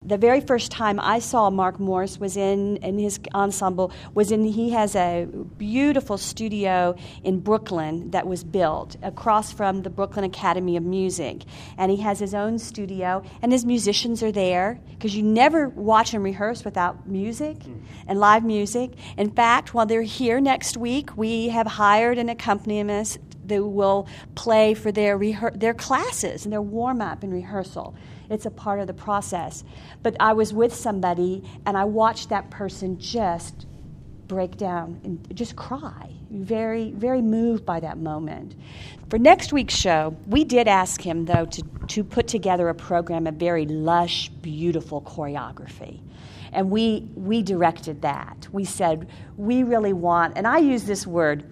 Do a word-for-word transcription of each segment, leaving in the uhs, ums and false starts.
the very first time I saw Mark Morris was in, in his ensemble, was in, he has a beautiful studio in Brooklyn that was built across from the Brooklyn Academy of Music. And he has his own studio, and his musicians are there, because you never watch him rehearse without music mm. and live music. In fact, while they're here next week, we have hired an accompanist that will play for their rehe- their classes and their warm-up and rehearsal. It's a part of the process. But I was with somebody, and I watched that person just break down and just cry, very, very moved by that moment. For next week's show, we did ask him, though, to, to put together a program of very lush, beautiful choreography. And we we directed that. We said, we really want, and I use this word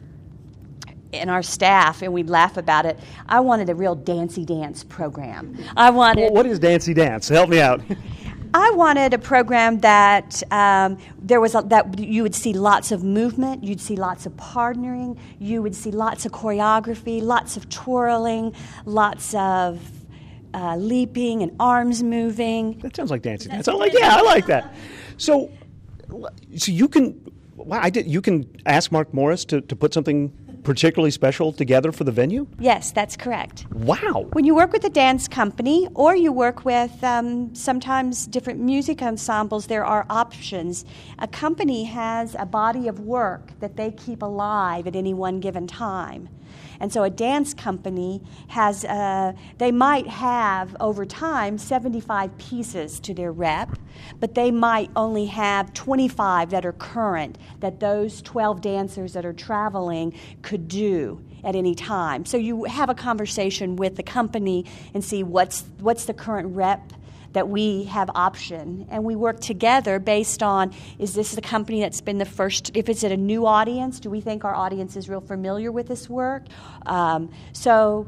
in our staff, and we'd laugh about it, I wanted a real dancey dance program. I wanted... Well, what is dancey dance? Help me out. I wanted a program that um, there was a, that you would see lots of movement, you'd see lots of partnering, you would see lots of choreography, lots of twirling, lots of uh, leaping and arms moving. That sounds like dancing dance. I like, yeah, I like that. So, so you can, wow, I did. You can ask Mark Morris to, to put something particularly special together for the venue? Yes, that's correct. Wow. When you work with a dance company or you work with um, sometimes different music ensembles, there are options. A company has a body of work that they keep alive at any one given time. And so a dance company has, uh, they might have over time seventy-five pieces to their rep, but they might only have twenty-five that are current, that those twelve dancers that are traveling could do at any time. So you have a conversation with the company and see what's what's the current rep that we have option, and we work together based on, is this the company that's been the first, if it's at a new audience, do we think our audience is real familiar with this work? Um, so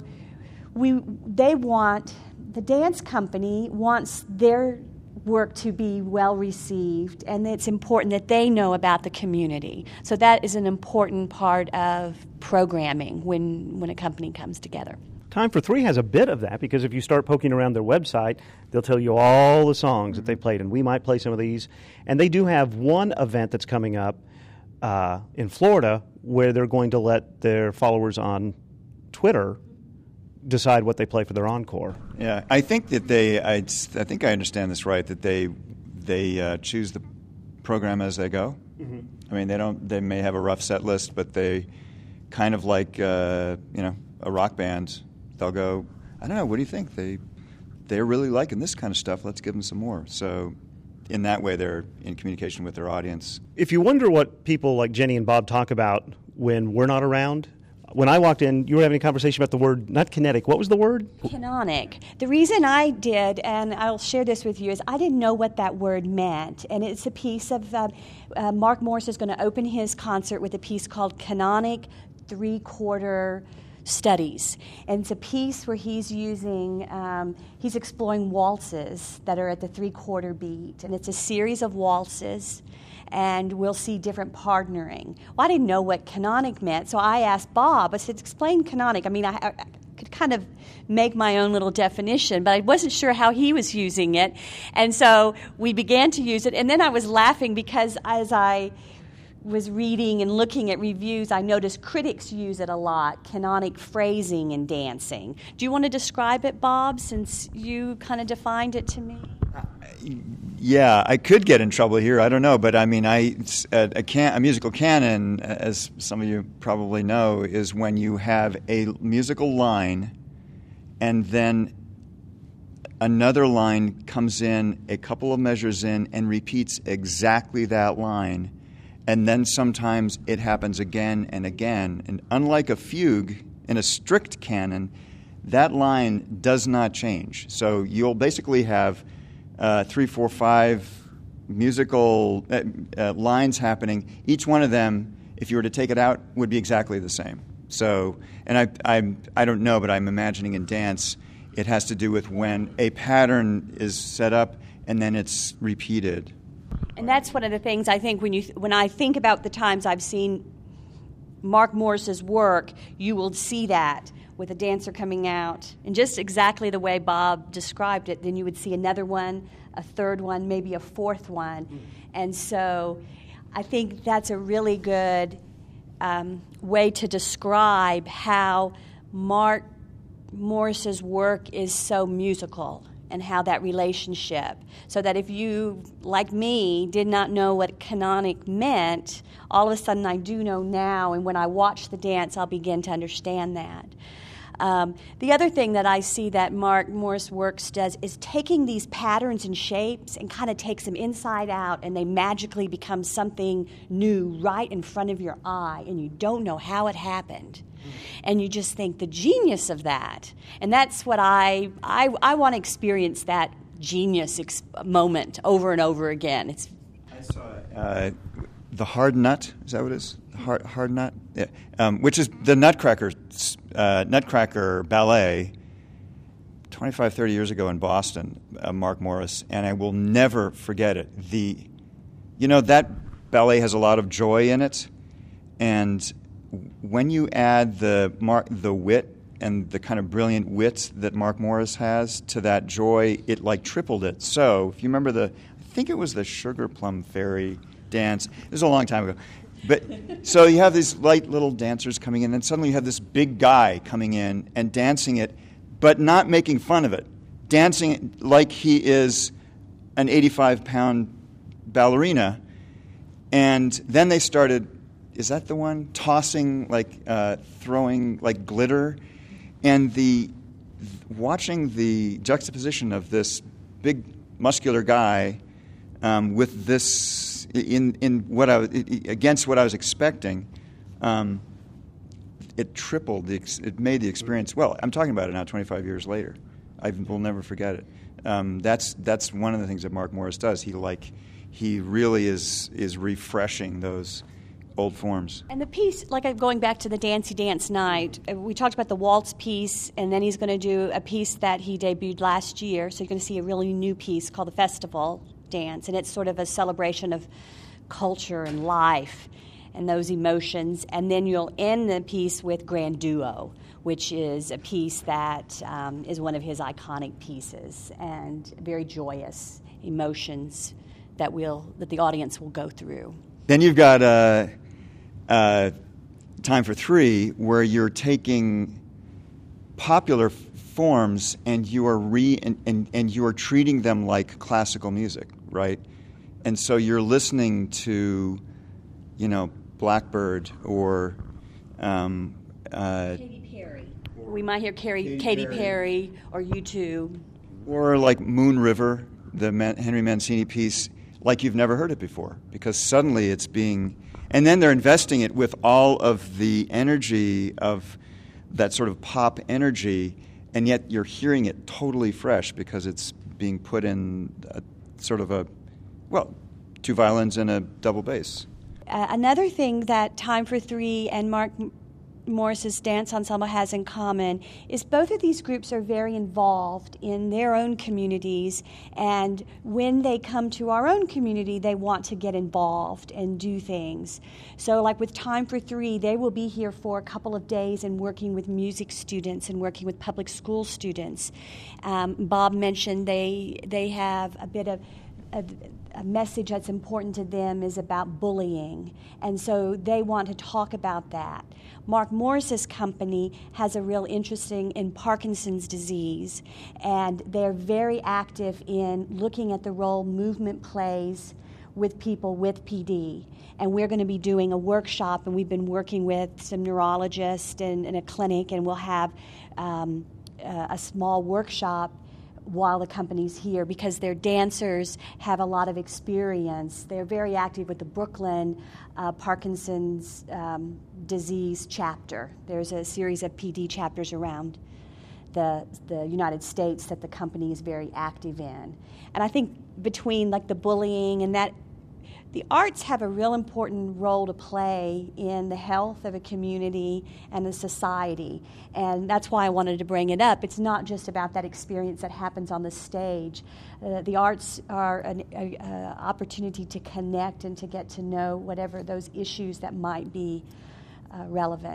we, they want, the dance company wants their work to be well received, and it's important that they know about the community. So that is an important part of programming when, when a company comes together. Time for Three has a bit of that, because if you start poking around their website, they'll tell you all the songs that they played, and we might play some of these. And they do have one event that's coming up uh, in Florida where they're going to let their followers on Twitter decide what they play for their encore. Yeah, I think that they, I, I think I understand this right, that they they uh, choose the program as they go. Mm-hmm. I mean, they don't. They may have a rough set list, but they kind of like, uh, you know, a rock band. They'll go, I don't know, what do you think? They, they're really liking this kind of stuff. Let's give them some more. So in that way, they're in communication with their audience. If you wonder what people like Jenny and Bob talk about when we're not around, when I walked in, you were having a conversation about the word, not kinetic. What was the word? Canonic. The reason I did, and I'll share this with you, is I didn't know what that word meant. And it's a piece of, uh, uh, Mark Morris is going to open his concert with a piece called Canonic Three-Quarter Studies. And it's a piece where he's using, um, he's exploring waltzes that are at the three-quarter beat. And it's a series of waltzes, and we'll see different partnering. Well, I didn't know what canonic meant, so I asked Bob. I said, explain canonic. I mean, I, I could kind of make my own little definition, but I wasn't sure how he was using it. And so we began to use it, and then I was laughing because as I was reading and looking at reviews, I noticed critics use it a lot, canonic phrasing in dancing. Do you want to describe it, Bob, since you kind of defined it to me? Uh, yeah, I could get in trouble here. I don't know, but I mean, I a, a, can, a musical canon, as some of you probably know, is when you have a musical line and then another line comes in a couple of measures in and repeats exactly that line. And then sometimes it happens again and again. And unlike a fugue, in a strict canon, that line does not change. So you'll basically have uh, three, four, five musical uh, uh, lines happening. Each one of them, if you were to take it out, would be exactly the same. So, and I, I, I don't know, but I'm imagining in dance, it has to do with when a pattern is set up and then it's repeated. And that's one of the things I think when you when I think about the times I've seen Mark Morris's work, you will see that with a dancer coming out in just exactly the way Bob described it. Then you would see another one, a third one, maybe a fourth one. Mm. And so I think that's a really good um, way to describe how Mark Morris's work is so musical, and how that relationship, so that if you, like me, did not know what canonic meant, all of a sudden I do know now, and when I watch the dance, I'll begin to understand that. Um, the other thing that I see that Mark Morris Works does is taking these patterns and shapes and kind of takes them inside out, and they magically become something new right in front of your eye, and you don't know how it happened. And you just think the genius of that. And that's what I I, I want to experience, that genius ex- moment over and over again. It's I saw uh, the Hard Nut. Is that what it is? Hard, hard Nut? Yeah. Um, which is the Nutcracker, uh, Nutcracker ballet twenty-five, thirty years ago in Boston, uh, Mark Morris. And I will never forget it. The, you know, that ballet has a lot of joy in it. And when you add the Mark, the wit and the kind of brilliant wit that Mark Morris has to that joy, it like tripled it. So if you remember the, I think it was the Sugar Plum Fairy dance. It was a long time ago. But so you have these light little dancers coming in, and suddenly you have this big guy coming in and dancing it, but not making fun of it, dancing it like he is an eighty-five pound ballerina. And then they started, is that the one? Tossing, like, uh, throwing, like, glitter. And the watching the juxtaposition of this big, muscular guy um, with this, in in what I against what I was expecting, um, it tripled, the it made the experience, well, I'm talking about it now twenty-five years later. I will never forget it. Um, that's that's one of the things that Mark Morris does. He, like, he really is is refreshing those old forms. And the piece, like going back to the Dancy Dance Night, we talked about the waltz piece, and then he's going to do a piece that he debuted last year, so you're going to see a really new piece called the Festival Dance, and it's sort of a celebration of culture and life and those emotions. And then you'll end the piece with Grand Duo, which is a piece that um, is one of his iconic pieces, and very joyous emotions that will that the audience will go through. Then you've got uh, uh, Time for Three, where you're taking popular f- forms and you are re and, and, and you are treating them like classical music, right? And so you're listening to, you know, Blackbird or um, uh, Katy Perry. We might hear Katy, Katy Perry. Perry or U two, or like Moon River, the Man- Henry Mancini piece, like you've never heard it before, because suddenly it's being, and then they're investing it with all of the energy of that sort of pop energy, and yet you're hearing it totally fresh because it's being put in a, sort of a, well, two violins and a double bass. Uh, another thing that Time for Three and Mark Morris's dance ensemble has in common is both of these groups are very involved in their own communities, and when they come to our own community, they want to get involved and do things. So like with Time for Three, they will be here for a couple of days and working with music students and working with public school students. Um, Bob mentioned they they have a bit of a, a message that's important to them is about bullying, and so they want to talk about that. Mark Morris's company has a real interest in Parkinson's disease, and they're very active in looking at the role movement plays with people with P D. And we're going to be doing a workshop, and we've been working with some neurologists and, and a clinic, and we'll have um, a, a small workshop while the company's here, because their dancers have a lot of experience. They're very active with the Brooklyn uh, Parkinson's um, disease chapter. There's a series of P D chapters around the the United States that the company is very active in. And I think between like the bullying and that, the arts have a real important role to play in the health of a community and a society. And that's why I wanted to bring it up. It's not just about that experience that happens on the stage. Uh, the arts are an a, a opportunity to connect and to get to know whatever those issues that might be uh, relevant.